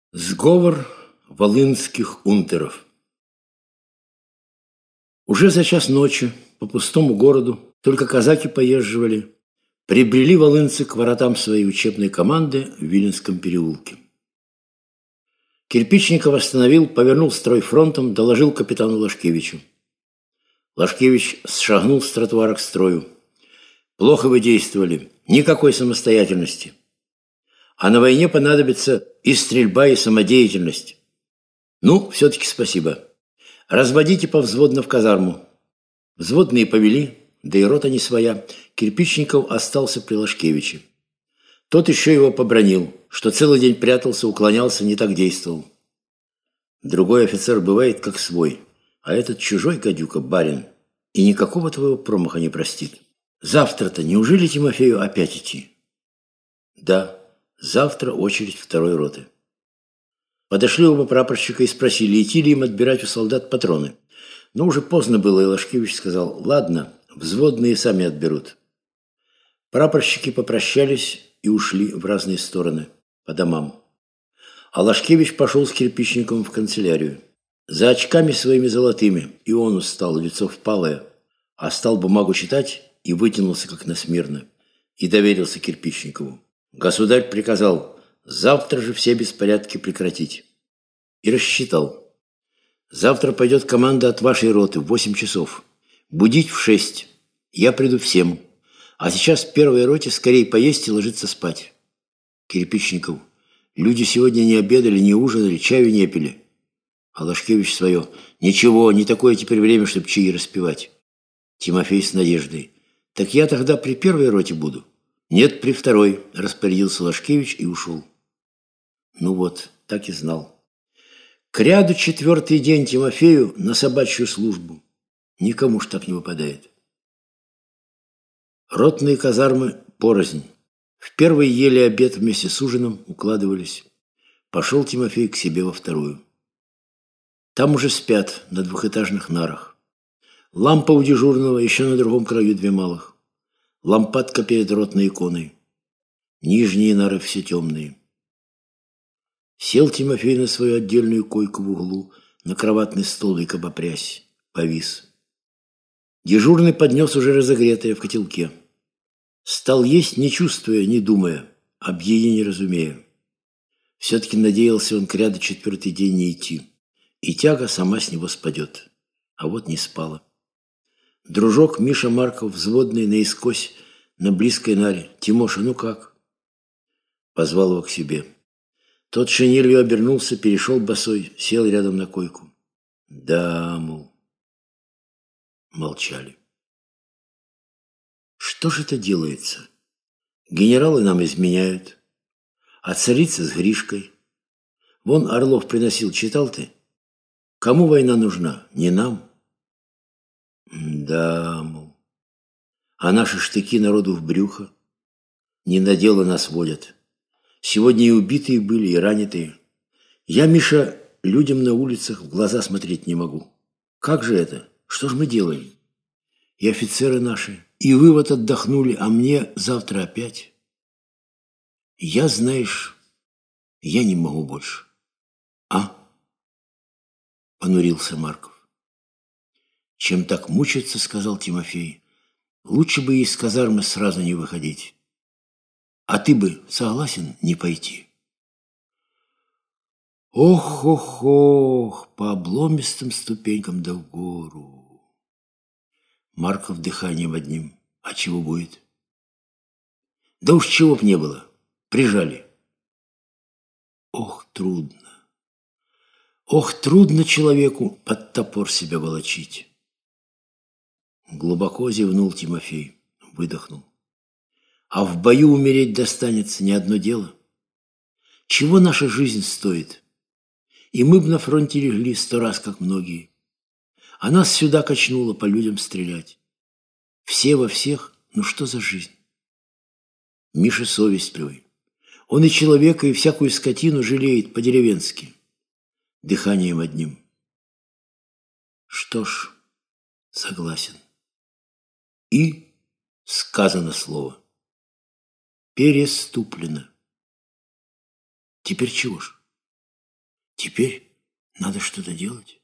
Сговор волынских унтеров. Уже за час ночи по пустому городу, только казаки поезживали, прибрели волынцы к воротам своей учебной команды в Виленском переулке. Кирпичников остановил, повернул строй фронтом, доложил капитану Лашкевичу. Лашкевич сшагнул с тротуара к строю. «Плохо вы действовали, никакой самостоятельности. А на войне понадобится и стрельба, и самодеятельность. Ну, все-таки спасибо. Разводите повзводно в казарму». Взводные повели, да и рота не своя. Кирпичников остался при Лашкевиче. Тот еще его побранил, что целый день прятался, уклонялся, не так действовал. Другой офицер бывает как свой, а этот чужой гадюка, барин, и никакого твоего промаха не простит. Завтра-то неужели Тимофею опять идти? Да, завтра очередь второй роты. Подошли оба прапорщика и спросили, идти ли им отбирать у солдат патроны. Но уже поздно было, и Лашкевич сказал: «Ладно, взводные сами отберут». Прапорщики попрощались и ушли в разные стороны, по домам. А Лашкевич пошел с Кирпичниковым в канцелярию. За очками своими золотыми и он устал, лицо впалое, а стал бумагу читать и вытянулся, как насмирно, и доверился Кирпичникову. Государь приказал завтра же все беспорядки прекратить. И рассчитал. Завтра пойдет команда от вашей роты в 8 часов. Будить в 6. Я приду в 7. А сейчас в первой роте скорее поесть и ложиться спать. Кирпичников: люди сегодня не обедали, не ужинали, чаю не пили. А Лашкевич свое: ничего, не такое теперь время, чтобы чаи распевать. Тимофей с надеждой: так я тогда при первой роте буду. Нет, при второй, распорядился Лашкевич и ушел. Ну вот, так и знал. К ряду 4-й день Тимофею на собачью службу. Никому ж так не выпадает. Ротные казармы порознь. В первой ели обед вместе с ужином, укладывались. Пошел Тимофей к себе во вторую. Там уже спят на двухэтажных нарах. Лампа у дежурного, еще на другом краю 2 малых. Лампадка перед ротной иконой. Нижние нары все темные. Сел Тимофей на свою отдельную койку в углу, на кроватный столик обопрясь, повис. Дежурный поднес уже разогретое в котелке. Стал есть, не чувствуя, не думая, об еде не разумея. Все-таки надеялся он к ряду 4-й день не идти, и тяга сама с него спадет. А вот не спала. Дружок Миша Марков, взводный наискось, на близкой наре: «Тимоша, ну как?» Позвал его к себе. Тот шинелью обернулся, перешел босой, сел рядом на койку. Да, мол. Молчали. Что же это делается? Генералы нам изменяют, а царица с Гришкой. Вон Орлов приносил, читал ты? Кому война нужна? Не нам? Да, мол. А наши штыки народу в брюхо. Не на дело нас водят. Сегодня и убитые были, и ранитые. Я, Миша, людям на улицах в глаза смотреть не могу. Как же это? Что ж мы делаем? И офицеры наши, и вы вот отдохнули, а мне завтра опять. Я, знаешь, я не могу больше. А? Понурился Марков. Чем так мучиться, сказал Тимофей, лучше бы из казармы сразу не выходить. А ты бы согласен не пойти? Ох, по обломистым ступенькам да в гору. Марков дыханием одним. А чего будет? Да уж чего б не было. Прижали. Ох, трудно человеку под топор себя волочить. Глубоко зевнул Тимофей, выдохнул. А в бою умереть достанется не одно дело. Чего наша жизнь стоит? И мы б на фронте легли 100 раз, как многие. А нас сюда качнуло по людям стрелять. Все во всех, ну что за жизнь? Миша совестливый. Он и человека, и всякую скотину жалеет по-деревенски. Дыханием одним. Что ж, согласен. И сказано слово. Переступлено. Теперь чего ж? Теперь надо что-то делать,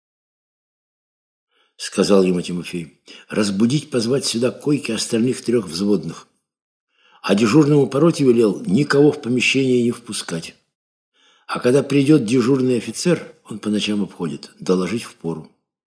сказал ему Тимофей. Разбудить, позвать сюда к койке остальных 3 взводных. А дежурному по роте велел никого в помещение не впускать. А когда придет дежурный офицер, он по ночам обходит, доложить впору.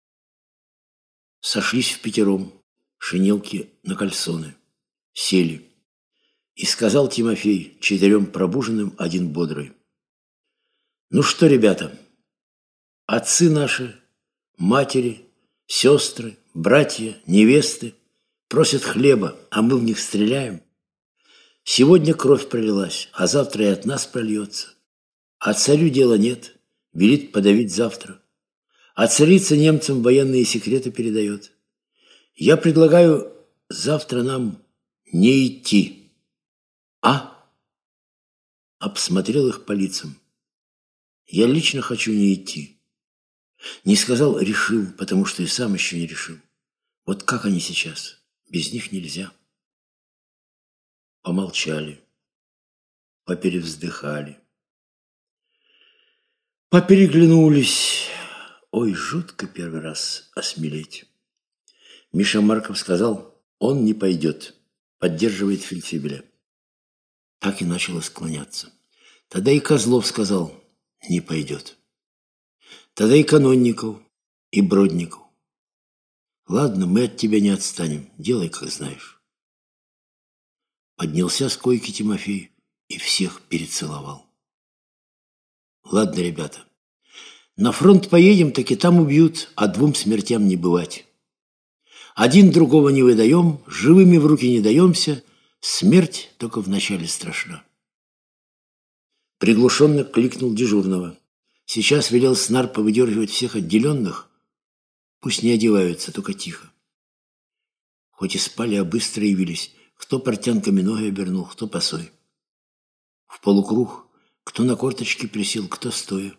Сошлись впятером, шинелки на кальсоны. Сели. И сказал Тимофей 4 пробуженным, 1 бодрый: ну что, ребята, отцы наши, матери, сестры, братья, невесты просят хлеба, а мы в них стреляем. Сегодня кровь пролилась, а завтра и от нас прольется. А царю дела нет, велит подавить завтра. А царица немцам военные секреты передает. Я предлагаю завтра нам не идти. А? Обсмотрел их по лицам. Я лично хочу не идти. Не сказал решил, потому что и сам еще не решил. Вот как они сейчас? Без них нельзя. Помолчали, поперевздыхали, попереглянулись. Ой, жутко первый раз осмелеть. Миша Марков сказал, он не пойдет, поддерживает фельдфебеля. Так и начало склоняться. Тогда и Козлов сказал, не пойдет. Тогда и Канонников, и Бродников. Ладно, мы от тебя не отстанем, делай, как знаешь. Поднялся с койки Тимофей и всех перецеловал. Ладно, ребята, на фронт поедем, так и там убьют, а 2 смертям не бывать. Один другого не выдаем, живыми в руки не даемся, смерть только вначале страшна. Приглушенно кликнул дежурного. Сейчас велел снар повыдергивать всех отделенных. Пусть не одеваются, только тихо. Хоть и спали, а быстро явились. Кто портянками ноги обернул, кто босой. В полукруг, кто на корточки присел, кто стоя.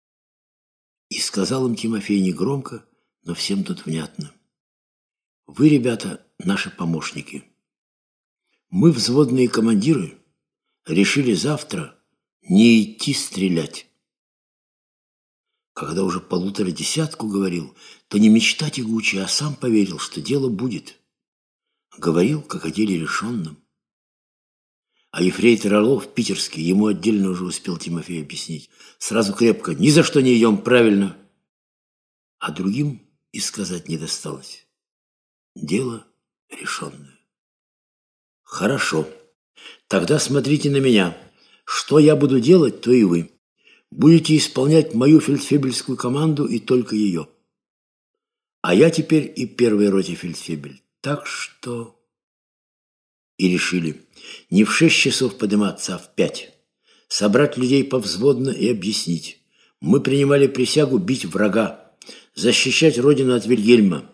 И сказал им Тимофей негромко, но всем тут внятно. Вы, ребята, наши помощники. Мы, взводные командиры, решили завтра не идти стрелять. Когда уже 1,5 говорил, то не мечта тягучая, а сам поверил, что дело будет. Говорил, как о деле решенном. А ефрейтор Орлов, питерский, ему отдельно уже успел Тимофей объяснить. Сразу крепко, ни за что не идем, правильно. А другим и сказать не досталось. Дело решенное. Хорошо. Тогда смотрите на меня. Что я буду делать, то и вы. Будете исполнять мою фельдфебельскую команду и только ее. А я теперь и 1-й роте фельдфебель. Так что... И решили не в 6 часов подниматься, а в 5. Собрать людей повзводно и объяснить. Мы принимали присягу бить врага, защищать родину от Вильгельма.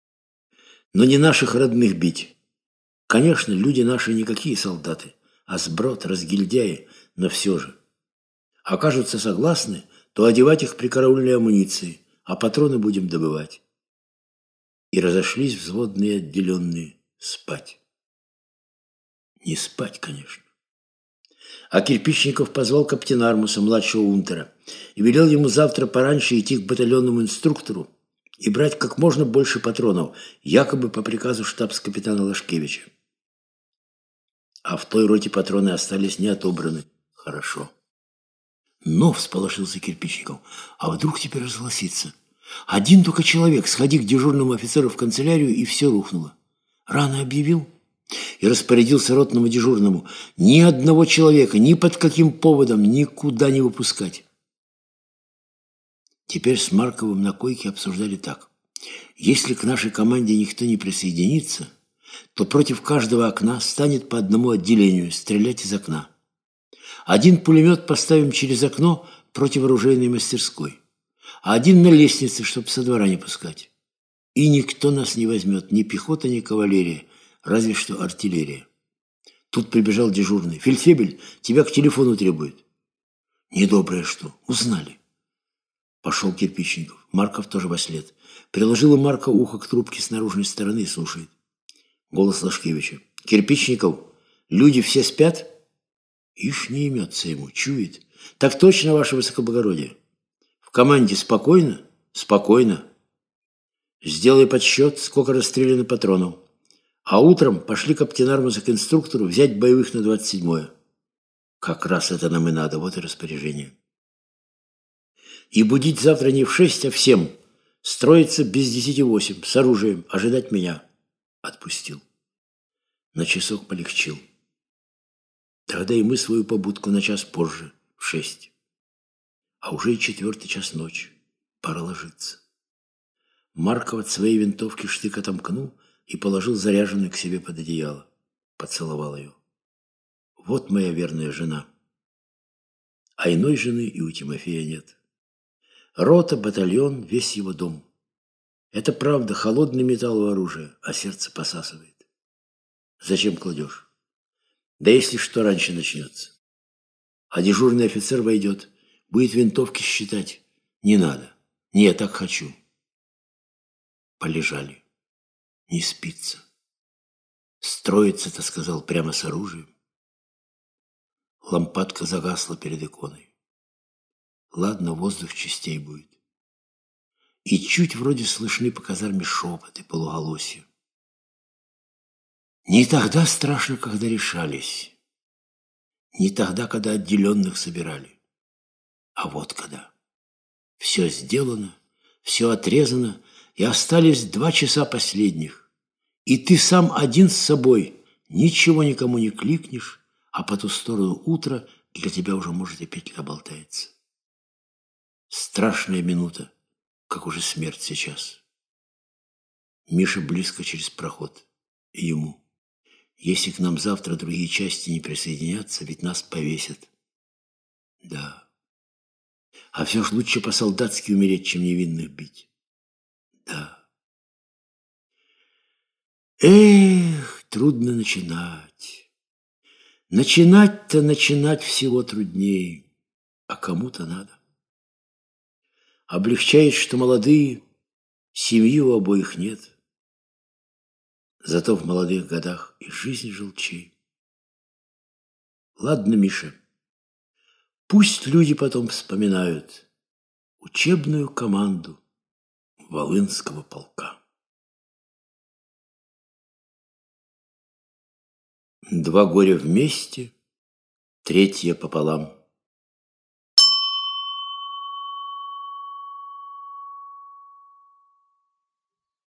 Но не наших родных бить. Конечно, люди наши никакие солдаты, а сброд, разгильдяи, но все же. Окажутся согласны, то одевать их при караульной амуниции, а патроны будем добывать. И разошлись взводные отделенные спать. Не спать, конечно. А Кирпичников позвал каптенармуса, младшего унтера, и велел ему завтра пораньше идти к батальонному инструктору и брать как можно больше патронов, якобы по приказу штабс-капитана Лашкевича. А в той роте патроны остались не отобраны. Хорошо. Но, всполошился Кирпичников, а вдруг теперь разгласится? Один только человек, сходи к дежурному офицеру в канцелярию, и все рухнуло. Рано объявил и распорядился ротному дежурному ни одного человека, ни под каким поводом никуда не выпускать. Теперь с Марковым на койке обсуждали так. Если к нашей команде никто не присоединится, то против каждого окна станет по одному отделению стрелять из окна. Один пулемет поставим через окно против оружейной мастерской, а один на лестнице, чтобы со двора не пускать. И никто нас не возьмет, ни пехота, ни кавалерия, разве что артиллерия. Тут прибежал дежурный. Фельдфебель, тебя к телефону требует. Недоброе что? Узнали. Пошел Кирпичников. Марков тоже вослед. Приложил у Марка ухо к трубке с наружной стороны и слушает. Голос Лашкевича. Кирпичников, люди все спят? Ишь не имется ему, чует. Так точно, ваше высокоблагородие. В команде спокойно? Спокойно. Сделай подсчет, сколько расстреляно патронов. А утром пошли к оптинармусу к инструктору взять боевых на 27-е. Как раз это нам и надо, вот и распоряжение. И будить завтра не в 6, а в 7. Строиться без 10:08, с оружием, ожидать меня. Отпустил. На часок полегчил. Тогда и мы свою побудку на час позже, в 6. А уже и 4-й час ночи. Пора ложиться. Марков от своей винтовки штык отомкнул и положил заряженную к себе под одеяло. Поцеловал ее. Вот моя верная жена. А иной жены и у Тимофея нет. Рота, батальон, весь его дом. Это правда, холодный металл у оружия, а сердце посасывает. Зачем кладешь? Да если что раньше начнется. А дежурный офицер войдет, будет винтовки считать. Не надо. Не, я так хочу. Полежали. Не спится. Строится-то, сказал, прямо с оружием. Лампадка загасла перед иконой. Ладно, воздух чистей будет. И чуть вроде слышны по казарме шепоты, полуголосья. Не тогда страшно, когда решались. Не тогда, когда отделенных собирали. А вот когда. Все сделано, все отрезано, и остались 2 часа последних. И ты сам один с собой, ничего никому не кликнешь, а по ту сторону утра для тебя уже, может, и петля болтается. Страшная минута, как уже смерть сейчас. Миша близко через проход. И ему. Если к нам завтра другие части не присоединятся, ведь нас повесят. Да. А все ж лучше по-солдатски умереть, чем невинных бить. Да. Эх, трудно начинать. Начинать-то начинать всего труднее, а кому-то надо. Облегчает, что молодые, семьи у обоих нет. Зато в молодых годах и жизнь желчей. Ладно, Миша, пусть люди потом вспоминают учебную команду Волынского полка. 2 горя вместе, 3 пополам.